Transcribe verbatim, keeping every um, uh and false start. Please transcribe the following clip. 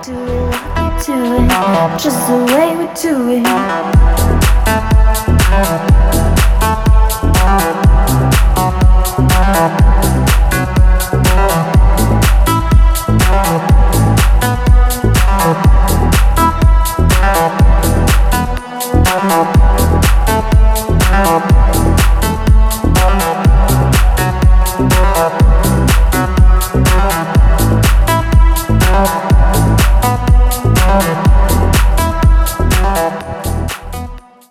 Do it, do it, just the way we do it.